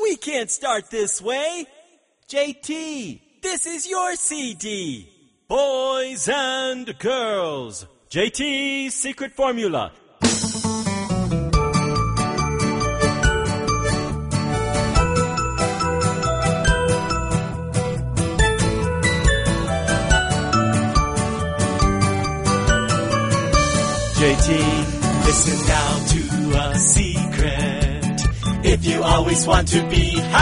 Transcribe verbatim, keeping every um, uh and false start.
We can't start this way. J T, this is your C D. Boys and girls, J T's secret formula. J T, listen now to a secret. If you always want to be happy,